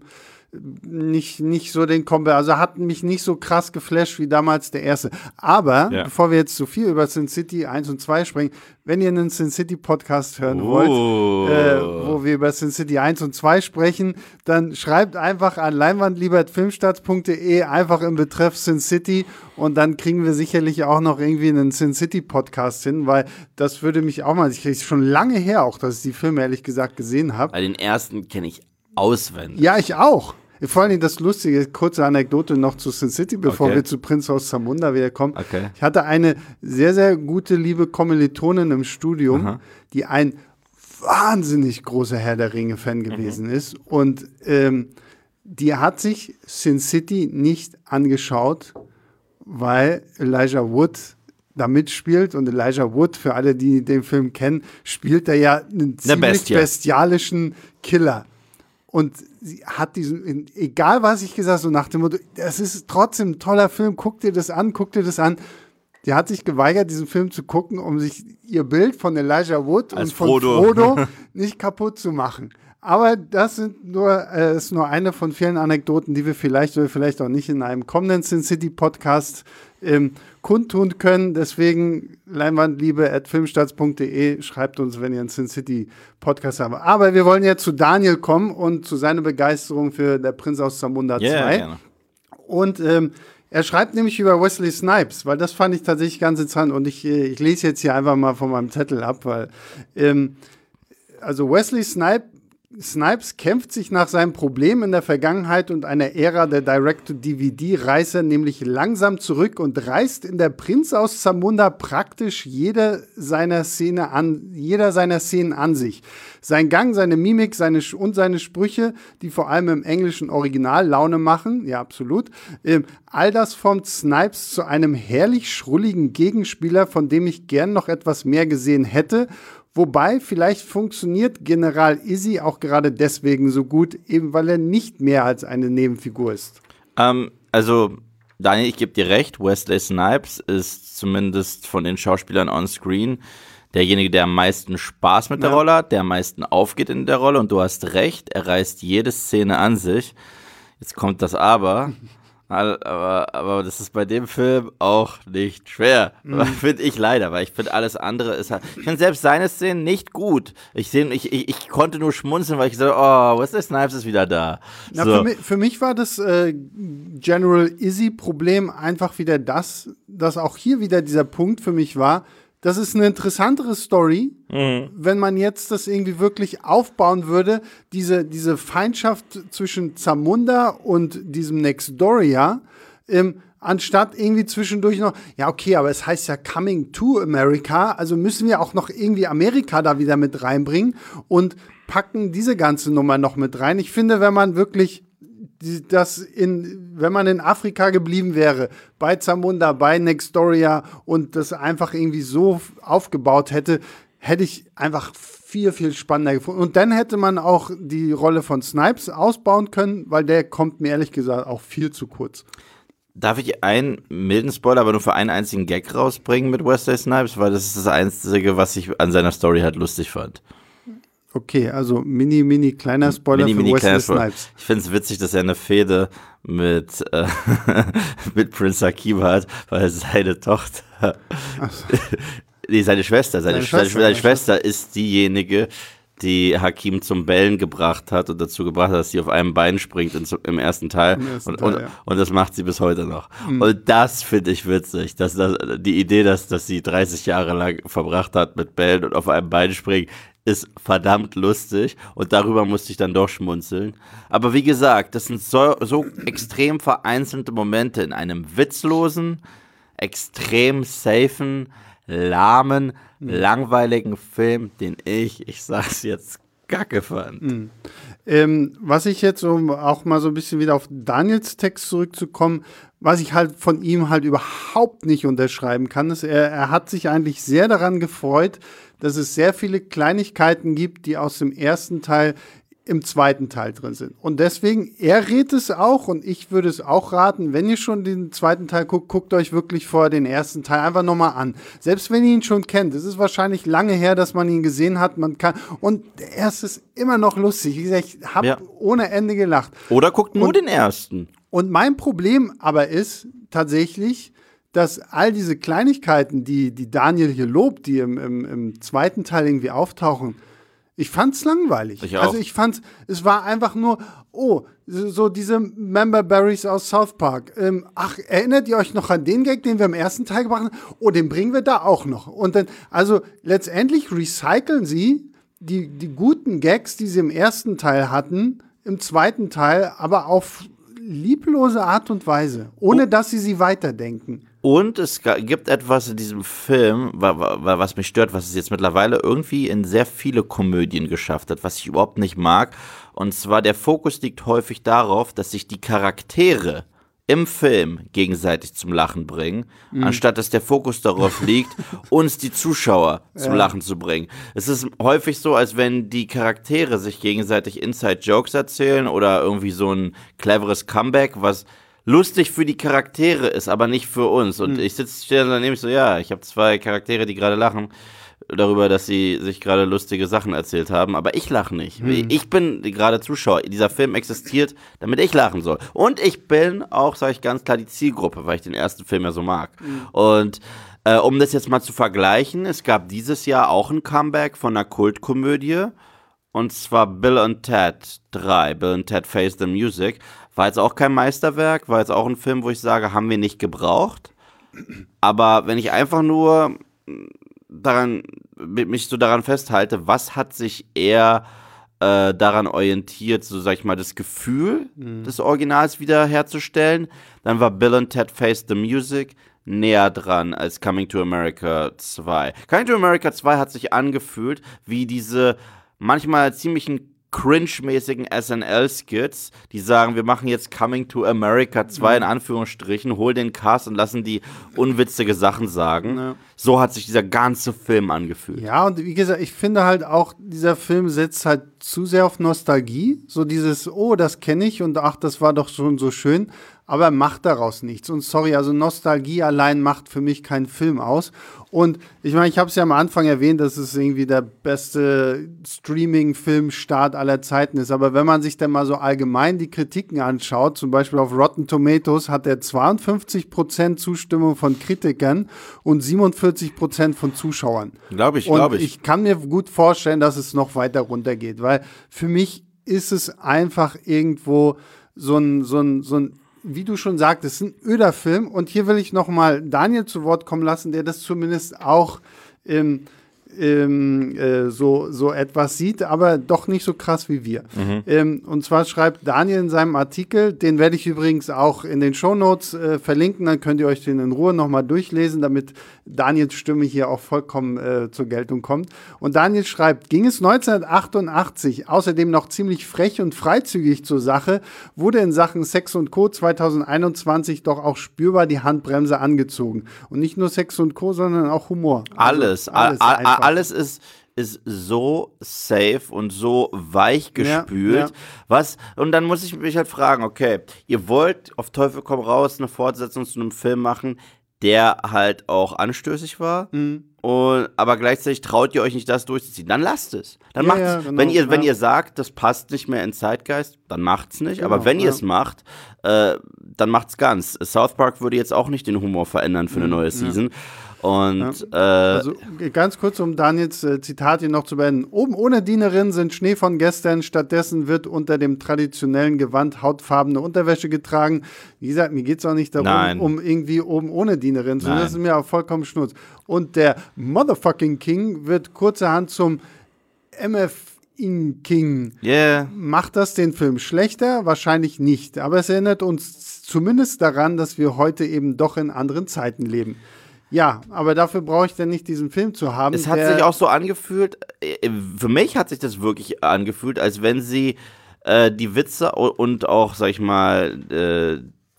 nicht so den Kombi, also hat mich nicht so krass geflasht wie damals der erste. Aber, bevor wir jetzt so viel über Sin City 1 und 2 sprechen, wenn ihr einen Sin City Podcast hören wollt, wo wir über Sin City 1 und 2 sprechen, dann schreibt einfach an leinwandliebe@filmstarts.de einfach im Betreff Sin City und dann kriegen wir sicherlich auch noch irgendwie einen Sin City Podcast hin, weil das würde mich auch mal, ich kriege es schon lange her auch, dass ich die Filme ehrlich gesagt gesehen habe. Weil den ersten kenne ich auswendig. Ja, ich auch. Vor allem das Lustige, kurze Anekdote noch zu Sin City, bevor wir zu Prinz aus Zamunda wieder kommen. Okay. Ich hatte eine sehr, sehr gute, liebe Kommilitonin im Studium, die ein wahnsinnig großer Herr der Ringe-Fan gewesen ist. Und die hat sich Sin City nicht angeschaut, weil Elijah Wood da mitspielt. Und Elijah Wood, für alle, die den Film kennen, spielt er ja einen ziemlich bestialischen Killer. Und sie hat diesen, egal was ich gesagt habe, so nach dem Motto, das ist trotzdem ein toller Film, guck dir das an. Die hat sich geweigert, diesen Film zu gucken, um sich ihr Bild von Elijah Wood und von Frodo nicht kaputt zu machen. Aber das ist nur eine von vielen Anekdoten, die wir vielleicht oder vielleicht auch nicht in einem kommenden Sin City Podcast kundtun können. Deswegen leinwandliebe@filmstarts.de, schreibt uns, wenn ihr einen Sin City Podcast habt. Aber wir wollen jetzt zu Daniel kommen und zu seiner Begeisterung für Der Prinz aus Zamunda 2. Gerne. Und er schreibt nämlich über Wesley Snipes, weil das fand ich tatsächlich ganz interessant. Und ich lese jetzt hier einfach mal von meinem Zettel ab, weil also Wesley Snipes kämpft sich nach seinem Problem in der Vergangenheit und einer Ära der Direct-to-DVD-Reißer nämlich langsam zurück und reißt in Der Prinz aus Zamunda praktisch jeder seiner Szenen an sich. Sein Gang, seine Mimik seine Sprüche, die vor allem im englischen Original Laune machen, ja absolut, all das formt Snipes zu einem herrlich schrulligen Gegenspieler, von dem ich gern noch etwas mehr gesehen hätte. Wobei, vielleicht funktioniert General Izzy auch gerade deswegen so gut, eben weil er nicht mehr als eine Nebenfigur ist. Also, Daniel, ich gebe dir recht, Wesley Snipes ist zumindest von den Schauspielern on screen derjenige, der am meisten Spaß mit der Rolle hat, der am meisten aufgeht in der Rolle, und du hast recht, er reißt jede Szene an sich. Jetzt kommt das Aber das ist bei dem Film auch nicht schwer. Finde ich leider, weil ich finde, alles andere ist halt. Ich finde selbst seine Szenen nicht gut. Ich konnte nur schmunzeln, weil ich so, Wesley Snipes ist wieder da. Na, so. für mich war das General Izzy-Problem einfach wieder dass auch hier wieder dieser Punkt für mich war, das ist eine interessantere Story, wenn man jetzt das irgendwie wirklich aufbauen würde, diese Feindschaft zwischen Zamunda und diesem Nextdoria, anstatt irgendwie zwischendurch noch, ja okay, aber es heißt ja Coming to America, also müssen wir auch noch irgendwie Amerika da wieder mit reinbringen und packen diese ganze Nummer noch mit rein. Ich finde, wenn man wirklich wenn man in Afrika geblieben wäre, bei Zamunda, bei Nextdoria und das einfach irgendwie so aufgebaut hätte ich einfach viel, viel spannender gefunden. Und dann hätte man auch die Rolle von Snipes ausbauen können, weil der kommt mir ehrlich gesagt auch viel zu kurz. Darf ich einen milden Spoiler, aber nur für einen einzigen Gag rausbringen mit Wesley Snipes? Weil das ist das Einzige, was ich an seiner Story halt lustig fand. Okay, also kleiner Spoiler für Wesley Snipes. Ich finde es witzig, dass er eine Fehde mit Prince Hakim hat, weil seine Tochter, seine Schwester ist diejenige, die Hakim zum Bellen gebracht hat und dazu gebracht hat, dass sie auf einem Bein springt im ersten Teil. Und das macht sie bis heute noch. Und das finde ich witzig, dass die Idee, dass sie 30 Jahre lang verbracht hat mit Bellen und auf einem Bein springen, ist verdammt lustig, und darüber musste ich dann doch schmunzeln. Aber wie gesagt, das sind so extrem vereinzelte Momente in einem witzlosen, extrem safen, lahmen, langweiligen Film, den ich sag's jetzt, Kacke fand. Was ich jetzt, um auch mal so ein bisschen wieder auf Daniels Text zurückzukommen, was ich halt von ihm halt überhaupt nicht unterschreiben kann, ist, er hat sich eigentlich sehr daran gefreut, dass es sehr viele Kleinigkeiten gibt, die aus dem ersten Teil im zweiten Teil drin sind. Und deswegen, er rät es auch und ich würde es auch raten, wenn ihr schon den zweiten Teil guckt, guckt euch wirklich vorher den ersten Teil einfach nochmal an. Selbst wenn ihr ihn schon kennt, es ist wahrscheinlich lange her, dass man ihn gesehen hat, und der erste ist immer noch lustig. Wie gesagt, ich habe ohne Ende gelacht. Oder guckt nur den ersten. Und mein Problem aber ist tatsächlich, dass all diese Kleinigkeiten, die Daniel hier lobt, die im zweiten Teil irgendwie auftauchen, ich fand's langweilig. Ich auch. Also es war einfach nur, so diese Member Berries aus South Park. Erinnert ihr euch noch an den Gag, den wir im ersten Teil gemacht haben? Oh, den bringen wir da auch noch. Und dann, also letztendlich recyceln sie die guten Gags, die sie im ersten Teil hatten, im zweiten Teil, aber auf lieblose Art und Weise, ohne dass sie weiterdenken. Und es gibt etwas in diesem Film, was mich stört, was es jetzt mittlerweile irgendwie in sehr viele Komödien geschafft hat, was ich überhaupt nicht mag. Und zwar der Fokus liegt häufig darauf, dass sich die Charaktere im Film gegenseitig zum Lachen bringen, anstatt dass der Fokus darauf liegt, uns die Zuschauer zum Lachen zu bringen. Es ist häufig so, als wenn die Charaktere sich gegenseitig Inside-Jokes erzählen oder irgendwie so ein cleveres Comeback, was lustig für die Charaktere ist, aber nicht für uns. Und ich stehe daneben so, ich habe zwei Charaktere, die gerade lachen darüber, dass sie sich gerade lustige Sachen erzählt haben, aber ich lache nicht. Ich bin gerade Zuschauer. Dieser Film existiert, damit ich lachen soll. Und ich bin auch, sage ich ganz klar, die Zielgruppe, weil ich den ersten Film ja so mag. Und um das jetzt mal zu vergleichen, es gab dieses Jahr auch ein Comeback von einer Kultkomödie, und zwar Bill und Ted 3, Bill und Ted Face the Music. War jetzt auch kein Meisterwerk, war jetzt auch ein Film, wo ich sage, haben wir nicht gebraucht. Aber wenn ich einfach nur mich so daran festhalte, was hat sich eher daran orientiert, so sag ich mal, das Gefühl des Originals wiederherzustellen, dann war Bill und Ted Face the Music näher dran als Coming to America 2. Coming to America 2 hat sich angefühlt wie diese manchmal ziemlichen cringe-mäßigen SNL-Skits, die sagen, wir machen jetzt Coming to America 2 in Anführungsstrichen, hol den Cast und lassen die unwitzige Sachen sagen. Ja. So hat sich dieser ganze Film angefühlt. Ja, und wie gesagt, ich finde halt auch, dieser Film setzt halt zu sehr auf Nostalgie. So dieses, das kenne ich und ach, das war doch schon so schön. Aber macht daraus nichts. Und sorry, also Nostalgie allein macht für mich keinen Film aus. Und ich meine, ich habe es ja am Anfang erwähnt, dass es irgendwie der beste Streaming-Filmstart aller Zeiten ist. Aber wenn man sich dann mal so allgemein die Kritiken anschaut, zum Beispiel auf Rotten Tomatoes, hat er 52% Zustimmung von Kritikern und 47% von Zuschauern. Glaube ich. Und ich kann mir gut vorstellen, dass es noch weiter runtergeht. Weil für mich ist es einfach irgendwo so ein wie du schon sagtest, ein öder Film. Und hier will ich noch mal Daniel zu Wort kommen lassen, der das zumindest auch so etwas sieht, aber doch nicht so krass wie wir. Und zwar schreibt Daniel in seinem Artikel, den werde ich übrigens auch in den Shownotes verlinken, dann könnt ihr euch den in Ruhe nochmal durchlesen, damit Daniels Stimme hier auch vollkommen zur Geltung kommt. Und Daniel schreibt, ging es 1988 außerdem noch ziemlich frech und freizügig zur Sache, wurde in Sachen Sex und Co. 2021 doch auch spürbar die Handbremse angezogen. Und nicht nur Sex und Co., sondern auch Humor. Alles ist so safe und so weich gespült. Ja. Und dann muss ich mich halt fragen, okay, ihr wollt auf Teufel komm raus eine Fortsetzung zu einem Film machen, der halt auch anstößig war, aber gleichzeitig traut ihr euch nicht, das durchzuziehen. Dann lasst es. Dann macht es. Genau, wenn ihr sagt, das passt nicht mehr in Zeitgeist, dann macht's nicht. Genau, aber wenn ihr es macht, dann macht's ganz. South Park würde jetzt auch nicht den Humor verändern für eine neue Season. Und also ganz kurz, um Daniels Zitat hier noch zu beenden. Oben ohne Dienerin sind Schnee von gestern, stattdessen wird unter dem traditionellen Gewand hautfarbene Unterwäsche getragen. Wie gesagt, mir geht es auch nicht darum, um irgendwie oben ohne Dienerin zu sein. Das ist mir auch vollkommen Schnurz. Und der Motherfucking King wird kurzerhand zum MF King. Yeah. Macht das den Film schlechter? Wahrscheinlich nicht. Aber es erinnert uns zumindest daran, dass wir heute eben doch in anderen Zeiten leben. Ja, aber dafür brauche ich dann nicht diesen Film zu haben. Es hat sich auch so angefühlt, für mich hat sich das wirklich angefühlt, als wenn sie die Witze und auch, sag ich mal,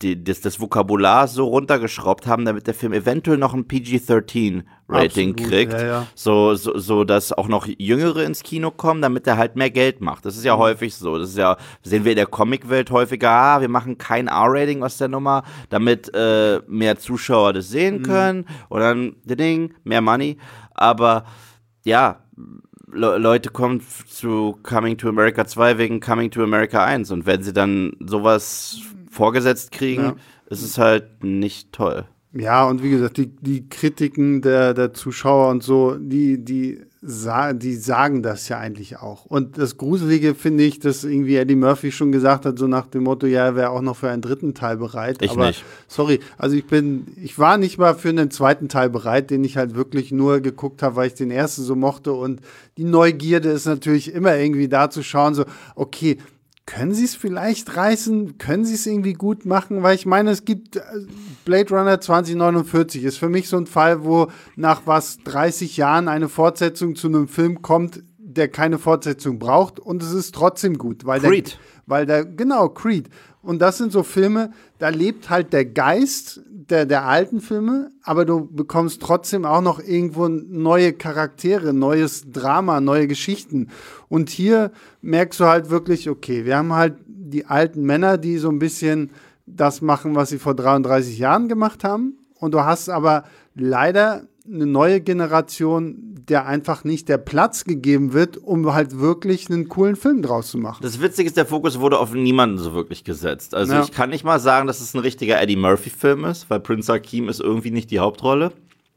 das Vokabular so runtergeschraubt haben, damit der Film eventuell noch ein PG-13-Rating Absolut, kriegt. ja. So, dass auch noch Jüngere ins Kino kommen, damit er halt mehr Geld macht. Das ist ja häufig so. Das ist ja, sehen wir in der Comicwelt häufiger, wir machen kein R-Rating aus der Nummer, damit mehr Zuschauer das sehen können. Und dann, mehr Money. Aber ja, Leute kommen zu Coming to America 2 wegen Coming to America 1 und wenn sie dann sowas vorgesetzt kriegen, ist es halt nicht toll. Ja, und wie gesagt, die Kritiken der Zuschauer und so, die sagen das ja eigentlich auch. Und das Gruselige finde ich, dass irgendwie Eddie Murphy schon gesagt hat, so nach dem Motto, ja, er wäre auch noch für einen dritten Teil bereit. Aber nicht. Sorry, also ich war nicht mal für einen zweiten Teil bereit, den ich halt wirklich nur geguckt habe, weil ich den ersten so mochte. Und die Neugierde ist natürlich immer irgendwie da zu schauen, so, okay, können sie es vielleicht reißen? Können sie es irgendwie gut machen? Weil ich meine, es gibt Blade Runner 2049 ist für mich so ein Fall, wo nach 30 Jahren eine Fortsetzung zu einem Film kommt, der keine Fortsetzung braucht und es ist trotzdem gut. Creed. Creed. Und das sind so Filme, da lebt halt der Geist der alten Filme, aber du bekommst trotzdem auch noch irgendwo neue Charaktere, neues Drama, neue Geschichten. Und hier merkst du halt wirklich, okay, wir haben halt die alten Männer, die so ein bisschen das machen, was sie vor 33 Jahren gemacht haben. Und du hast aber leider eine neue Generation, der einfach nicht der Platz gegeben wird, um halt wirklich einen coolen Film draus zu machen. Das Witzige ist, der Fokus wurde auf niemanden so wirklich gesetzt. Also ich kann nicht mal sagen, dass es ein richtiger Eddie Murphy-Film ist, weil Prince Hakeem ist irgendwie nicht die Hauptrolle.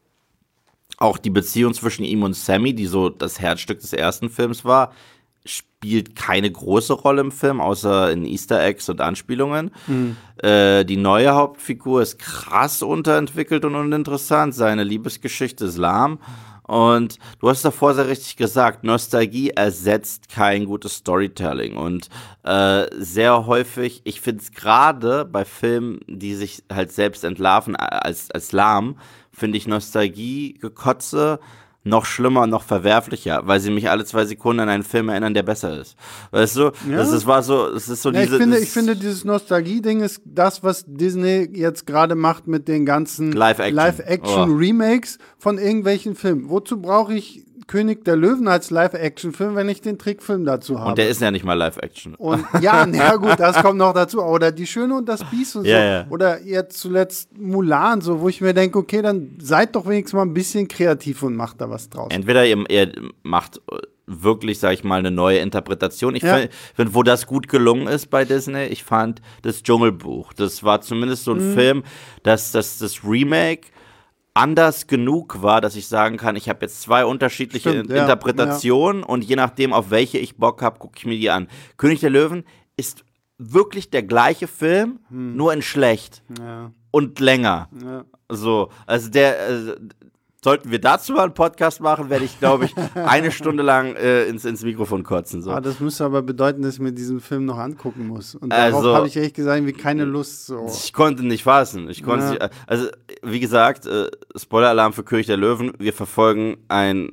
Auch die Beziehung zwischen ihm und Sammy, die so das Herzstück des ersten Films war, spielt keine große Rolle im Film, außer in Easter Eggs und Anspielungen. Die neue Hauptfigur ist krass unterentwickelt und uninteressant. Seine Liebesgeschichte ist lahm. Und du hast davor sehr richtig gesagt, Nostalgie ersetzt kein gutes Storytelling. Und sehr häufig, ich finde es gerade bei Filmen, die sich halt selbst entlarven als lahm, finde ich Nostalgie-Gekotze noch schlimmer, noch verwerflicher, weil sie mich alle 2 Sekunden an einen Film erinnern, der besser ist. Weißt du? Ja. Es ist so diese... Ich finde, dieses Nostalgie-Ding ist das, was Disney jetzt gerade macht mit den ganzen Live-Action-Remakes von irgendwelchen Filmen. Wozu brauche ich König der Löwen als Live-Action-Film, wenn ich den Trickfilm dazu habe? Und der ist ja nicht mal Live-Action. Und ja, na gut, das kommt noch dazu. Oder Die Schöne und das Biest und so. Ja. Oder jetzt zuletzt Mulan, so, wo ich mir denke, okay, dann seid doch wenigstens mal ein bisschen kreativ und macht da was draus. Entweder ihr macht wirklich, sag ich mal, eine neue Interpretation. Ich finde, wo das gut gelungen ist bei Disney, ich fand das Dschungelbuch. Das war zumindest so ein Film, dass das Remake anders genug war, dass ich sagen kann, ich habe jetzt 2 unterschiedliche Interpretationen und je nachdem, auf welche ich Bock habe, gucke ich mir die an. König der Löwen ist wirklich der gleiche Film, nur in schlecht und länger. Ja. So, also sollten wir dazu mal einen Podcast machen, werde ich, glaube ich, 1 Stunde lang ins Mikrofon kotzen. So. Das müsste aber bedeuten, dass ich mir diesen Film noch angucken muss. Und darauf habe ich ehrlich gesagt irgendwie keine Lust. So. Ich konnte nicht fassen. Also, wie gesagt, Spoiler-Alarm für König der Löwen. Wir verfolgen einen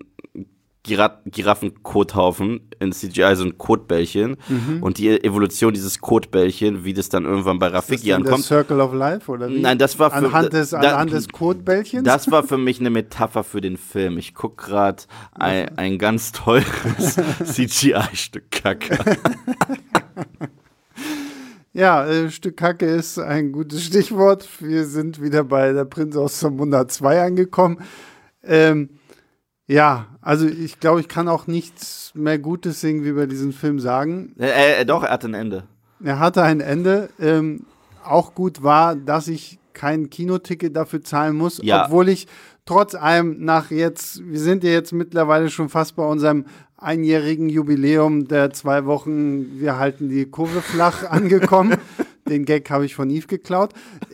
Giraffenkothaufen in CGI, so ein Kotbällchen. Und die Evolution dieses Kotbällchen, wie das dann irgendwann bei Rafiki ankommt. Das Circle of Life, oder wie? Nein, das war anhand des Kotbällchens? Das war für mich eine Metapher für den Film. Ich gucke gerade ein ganz teures CGI-Stück Kacke. Ja, Stück Kacke ist ein gutes Stichwort. Wir sind wieder bei der Prinz aus Zamunda 2 angekommen. Ja, also ich glaube, ich kann auch nichts mehr Gutes irgendwie über diesen Film sagen. Doch, er hatte ein Ende. Er hatte ein Ende. Auch gut war, dass ich kein Kinoticket dafür zahlen muss, obwohl ich trotz allem wir sind ja jetzt mittlerweile schon fast bei unserem einjährigen Jubiläum der 2 Wochen, wir halten die Kurve flach angekommen. Den Gag habe ich von Yves geklaut.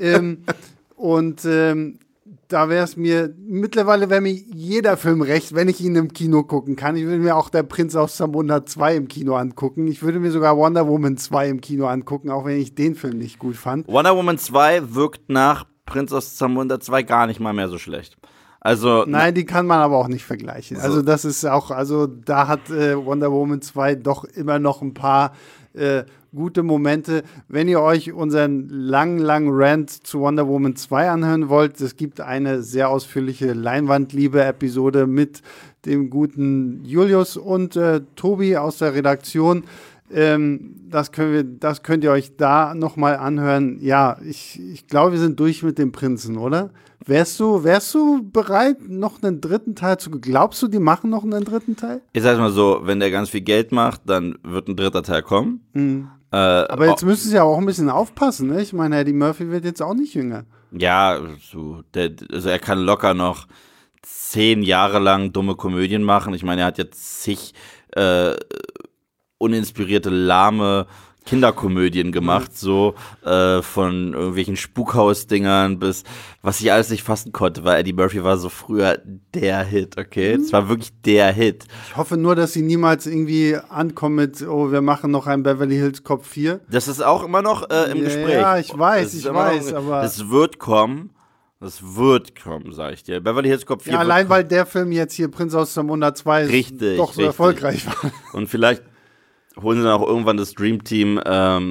Da mittlerweile wäre mir jeder Film recht, wenn ich ihn im Kino gucken kann. Ich würde mir auch der Prinz aus Zamunda 2 im Kino angucken. Ich würde mir sogar Wonder Woman 2 im Kino angucken, auch wenn ich den Film nicht gut fand. Wonder Woman 2 wirkt nach Prinz aus Zamunda 2 gar nicht mal mehr so schlecht. Also, nein, die kann man aber auch nicht vergleichen. Also das ist auch, da hat Wonder Woman 2 doch immer noch ein paar gute Momente. Wenn ihr euch unseren langen Rant zu Wonder Woman 2 anhören wollt, es gibt eine sehr ausführliche Leinwandliebe-Episode mit dem guten Julius und Tobi aus der Redaktion. Das könnt ihr euch da nochmal anhören. Ja, ich glaube, wir sind durch mit dem Prinzen, oder? Wärst du bereit, noch einen dritten Teil zu... Glaubst du, die machen noch einen dritten Teil? Ich sag's mal so, wenn der ganz viel Geld macht, dann wird ein dritter Teil kommen. Aber jetzt müssen sie ja auch ein bisschen aufpassen, ne? Ich meine, Eddie Murphy wird jetzt auch nicht jünger. Ja, also er kann locker noch 10 Jahre lang dumme Komödien machen. Ich meine, er hat jetzt zig uninspirierte, lahme Kinderkomödien gemacht, so von irgendwelchen Spukhausdingern bis, was ich alles nicht fassen konnte, weil Eddie Murphy war so früher der Hit, okay? Es war wirklich der Hit. Ich hoffe nur, dass sie niemals irgendwie ankommen mit, oh, wir machen noch einen Beverly Hills Cop 4. Das ist auch immer noch im Gespräch. Ja, ich weiß, aber... Das wird kommen, sag ich dir. Beverly Hills Cop 4 ja, allein weil der Film jetzt hier Prinz aus Zamunda 2 doch so erfolgreich war. Und vielleicht holen sie dann auch irgendwann das Dream Team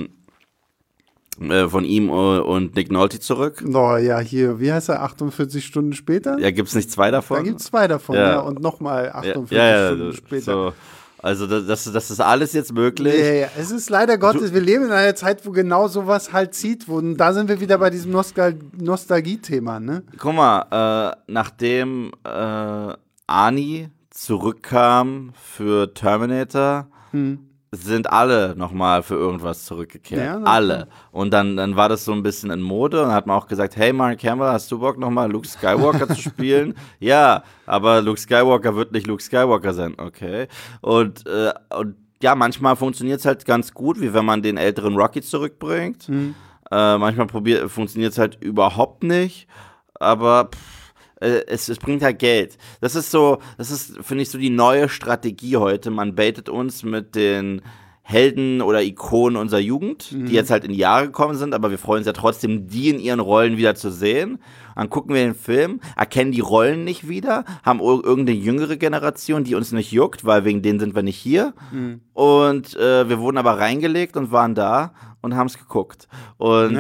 von ihm und Nick Nolte zurück. Oh ja, hier, wie heißt er, 48 Stunden später? Ja, gibt's nicht 2 davon? Da gibt's 2 davon, ja. Und nochmal 48 Stunden später. So. Also das ist alles jetzt möglich. Ja. Es ist leider Gottes, wir leben in einer Zeit, wo genau sowas halt zieht. Und da sind wir wieder bei diesem Nostalgie-Thema, ne? Guck mal, nachdem Arnie zurückkam für Terminator, sind alle nochmal für irgendwas zurückgekehrt. Ja, alle. Und dann war das so ein bisschen in Mode und hat man auch gesagt, hey Mark Hamill, hast du Bock nochmal Luke Skywalker zu spielen? Ja, aber Luke Skywalker wird nicht Luke Skywalker sein, okay. Und ja, manchmal funktioniert es halt ganz gut, wie wenn man den älteren Rocky zurückbringt. Manchmal funktioniert es halt überhaupt nicht, aber es bringt halt Geld. Das ist, finde ich, so die neue Strategie heute. Man baitet uns mit den Helden oder Ikonen unserer Jugend, die jetzt halt in die Jahre gekommen sind, aber wir freuen uns ja trotzdem, die in ihren Rollen wieder zu sehen. Dann gucken wir den Film, erkennen die Rollen nicht wieder, haben irgendeine jüngere Generation, die uns nicht juckt, weil wegen denen sind wir nicht hier. Und wir wurden aber reingelegt und waren da und haben es geguckt. Und,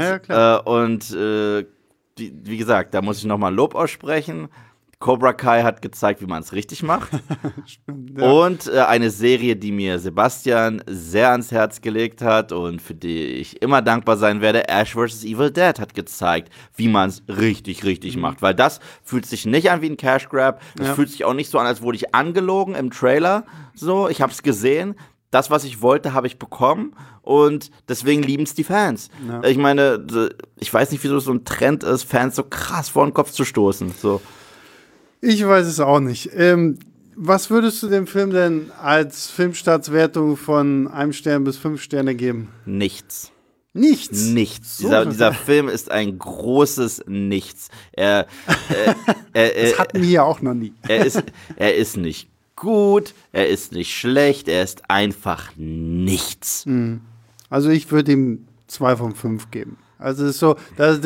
wie gesagt, da muss ich nochmal Lob aussprechen. Cobra Kai hat gezeigt, wie man es richtig macht. Stimmt, ja. Und eine Serie, die mir Sebastian sehr ans Herz gelegt hat und für die ich immer dankbar sein werde, Ash vs. Evil Dead hat gezeigt, wie man es richtig macht. Weil das fühlt sich nicht an wie ein Cash Grab. Das fühlt sich auch nicht so an, als wurde ich angelogen im Trailer. So, ich habe es gesehen. Das, was ich wollte, habe ich bekommen und deswegen lieben es die Fans. Ja. Ich meine, ich weiß nicht, wieso es so ein Trend ist, Fans so krass vor den Kopf zu stoßen. So. Ich weiß es auch nicht. Was würdest du dem Film denn als Filmstartswertung von 1 Stern bis 5 Sterne geben? Nichts. Nichts? Nichts. Dieser Film ist ein großes Nichts. Das hatten wir hier auch noch nie. Er ist nicht gut, er ist nicht schlecht, er ist einfach nichts. Also ich würde ihm 2 von 5 geben. Also es ist so, dass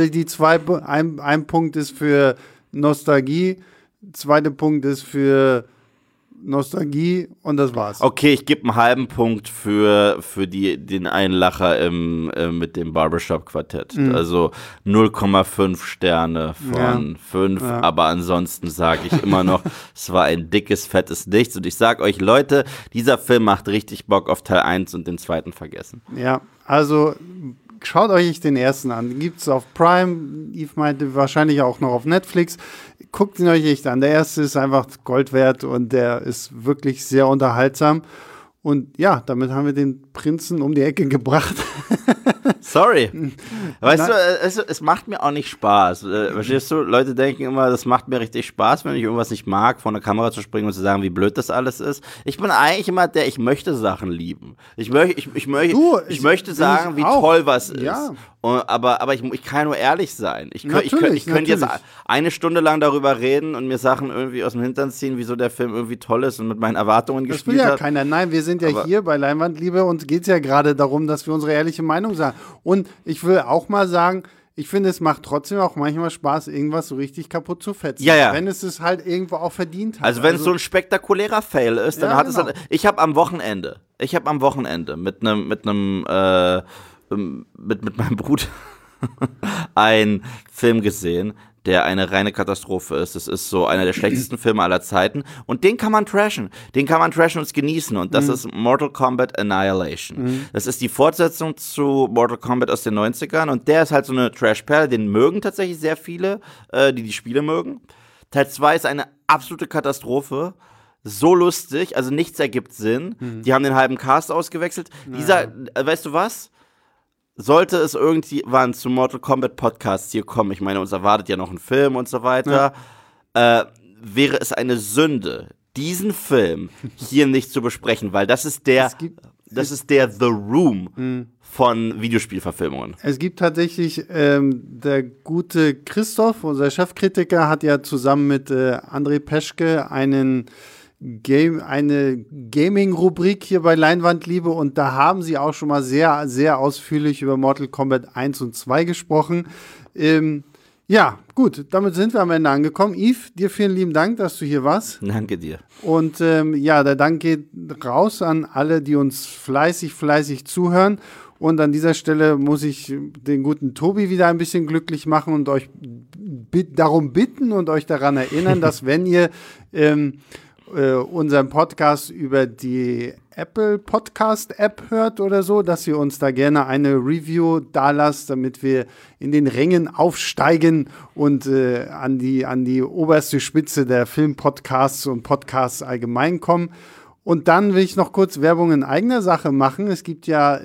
ein Punkt ist für Nostalgie, 2. Punkt ist für Nostalgie und das war's. Okay, ich gebe einen halben Punkt für den einen Lacher mit dem Barbershop-Quartett. Also 0,5 Sterne von 5. Ja. Aber ansonsten sage ich immer noch, es war ein dickes, fettes Nichts. Und ich sage euch, Leute, dieser Film macht richtig Bock auf Teil 1 und den zweiten vergessen. Ja, also schaut euch den ersten an. Gibt's auf Prime. Yves meinte wahrscheinlich auch noch auf Netflix. Guckt ihn euch echt an. Der erste ist einfach Gold wert und der ist wirklich sehr unterhaltsam. Und ja, damit haben wir den Prinzen um die Ecke gebracht. Sorry. Weißt du, es macht mir auch nicht Spaß. Verstehst du? Leute denken immer, das macht mir richtig Spaß, wenn ich irgendwas nicht mag, vor eine Kamera zu springen und zu sagen, wie blöd das alles ist. Ich bin eigentlich immer ich möchte Sachen lieben. Ich möchte sagen, wie toll was ist. Ja. Aber ich kann nur ehrlich sein. Ich könnte jetzt 1 Stunde lang darüber reden und mir Sachen irgendwie aus dem Hintern ziehen, wieso der Film irgendwie toll ist und mit meinen Erwartungen gespielt hat. Das will ja keiner. Nein, wir sind ja hier bei Leinwandliebe und geht es ja gerade darum, dass wir unsere ehrliche Meinung sagen. Und ich will auch mal sagen, ich finde, es macht trotzdem auch manchmal Spaß, irgendwas so richtig kaputt zu fetzen. Ja, ja. Wenn es halt irgendwo auch verdient hat. Also wenn es so ein spektakulärer Fail ist, dann Ja, hat genau. es halt, ich habe am Wochenende mit meinem Bruder einen Film gesehen, der eine reine Katastrophe ist. Das ist so einer der schlechtesten Filme aller Zeiten. Und den kann man trashen. Den kann man trashen und genießen. Und das ist Mortal Kombat Annihilation. Das ist die Fortsetzung zu Mortal Kombat aus den 90ern. Und der ist halt so eine Trash-Perle. Den mögen tatsächlich sehr viele, die Spiele mögen. Teil 2 ist eine absolute Katastrophe. So lustig, also nichts ergibt Sinn. Die haben den halben Cast ausgewechselt. Weißt du was? Sollte es irgendwann zu Mortal Kombat Podcasts hier kommen, ich meine, uns erwartet ja noch ein Film und so weiter, wäre es eine Sünde, diesen Film hier nicht zu besprechen, weil das ist der The Room von Videospielverfilmungen. Es gibt tatsächlich, der gute Christoph, unser Chefkritiker, hat ja zusammen mit André Peschke eine Gaming-Rubrik hier bei Leinwandliebe und da haben sie auch schon mal sehr, sehr ausführlich über Mortal Kombat 1 und 2 gesprochen. Ja, gut, damit sind wir am Ende angekommen. Yves, dir vielen lieben Dank, dass du hier warst. Danke dir. Und der Dank geht raus an alle, die uns fleißig zuhören. Und an dieser Stelle muss ich den guten Tobi wieder ein bisschen glücklich machen und euch darum bitten und euch daran erinnern, dass wenn ihr unseren Podcast über die Apple Podcast App hört oder so, dass ihr uns da gerne eine Review dalasst, damit wir in den Rängen aufsteigen und an die oberste Spitze der Filmpodcasts und Podcasts allgemein kommen. Und dann will ich noch kurz Werbung in eigener Sache machen. Es gibt ja,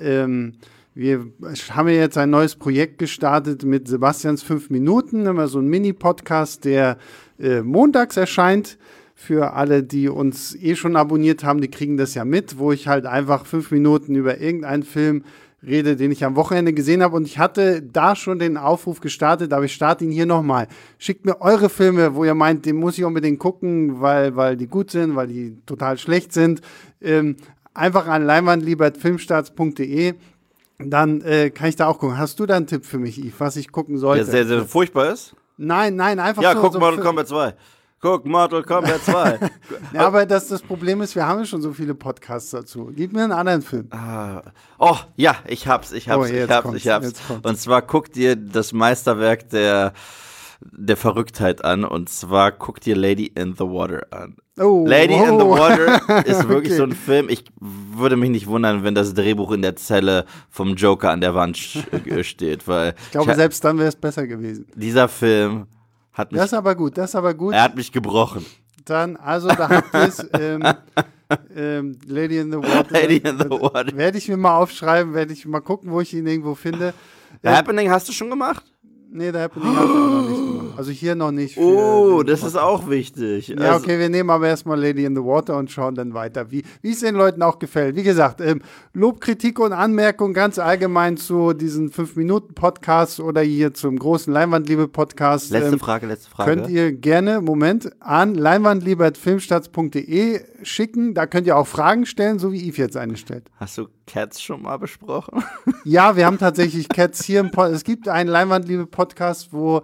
wir haben ja jetzt ein neues Projekt gestartet mit Sebastians 5 Minuten, immer so ein Mini-Podcast, der montags erscheint. Für alle, die uns schon abonniert haben, die kriegen das ja mit, wo ich halt einfach 5 Minuten über irgendeinen Film rede, den ich am Wochenende gesehen habe. Und ich hatte da schon den Aufruf gestartet, aber ich starte ihn hier nochmal. Schickt mir eure Filme, wo ihr meint, den muss ich unbedingt gucken, weil die gut sind, weil die total schlecht sind. Einfach an leinwandliebe@filmstarts.de. Dann kann ich da auch gucken. Hast du da einen Tipp für mich, Yves, was ich gucken sollte? Der sehr, sehr furchtbar ist? Nein, einfach ja, so. Guck Mortal Kombat 2. Guck, Mortal Kombat 2. Ja, aber das Problem ist, wir haben ja schon so viele Podcasts dazu. Gib mir einen anderen Film. Oh, ja, ich hab's. Jetzt kommt's. Und zwar guck dir das Meisterwerk der Verrücktheit an. Und zwar guck dir Lady in the Water an. Lady in the Water ist wirklich so ein Film. Ich würde mich nicht wundern, wenn das Drehbuch in der Zelle vom Joker an der Wand steht. Weil ich glaube, selbst dann wäre es besser gewesen. Dieser Film hat mich, das ist aber gut. Er hat mich gebrochen. Dann, da habt ihr es. Lady in the Water. Lady in the Water. Werde ich mir mal aufschreiben, werde ich mal gucken, wo ich ihn irgendwo finde. Happening hast du schon gemacht? Nee, der Happening hat er noch nicht gemacht. Also hier noch nicht. Das ist auch wichtig. Ja, okay, wir nehmen aber erstmal Lady in the Water und schauen dann weiter, wie es den Leuten auch gefällt. Wie gesagt, Lob, Kritik und Anmerkung ganz allgemein zu diesen 5-Minuten-Podcasts oder hier zum großen Leinwandliebe-Podcast. Letzte Frage. Könnt ihr gerne, an leinwandliebe@filmstarts.de schicken. Da könnt ihr auch Fragen stellen, so wie Yves jetzt eine stellt. Hast du Cats schon mal besprochen? Ja, wir haben tatsächlich Cats hier im Podcast. Es gibt einen Leinwandliebe-Podcast, wo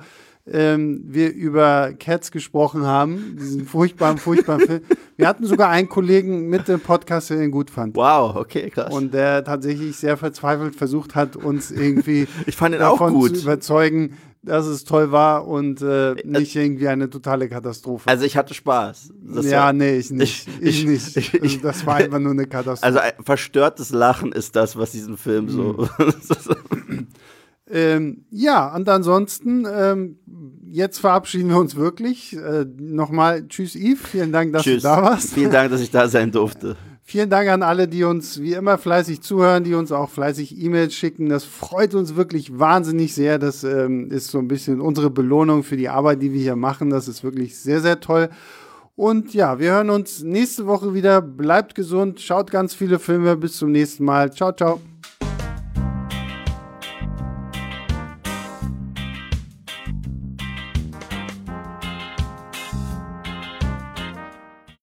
wir über Cats gesprochen haben, diesen furchtbaren Film. Wir hatten sogar einen Kollegen mit dem Podcast, der den gut fand. Wow, okay, krass. Und der tatsächlich sehr verzweifelt versucht hat, uns irgendwie ich fand ihn davon auch gut zu überzeugen, dass es toll war und nicht irgendwie eine totale Katastrophe. Also ich hatte Spaß. Ich nicht. Also das war einfach nur eine Katastrophe. Also verstörtes Lachen ist das, was diesen Film so... Und ansonsten, jetzt verabschieden wir uns wirklich. Nochmal tschüss Yves, vielen Dank, dass du da warst. Vielen Dank, dass ich da sein durfte. Vielen Dank an alle, die uns wie immer fleißig zuhören, die uns auch fleißig E-Mails schicken. Das freut uns wirklich wahnsinnig sehr. Das ist so ein bisschen unsere Belohnung für die Arbeit, die wir hier machen. Das ist wirklich sehr, sehr toll. Und ja, wir hören uns nächste Woche wieder. Bleibt gesund, schaut ganz viele Filme. Bis zum nächsten Mal. Ciao, ciao.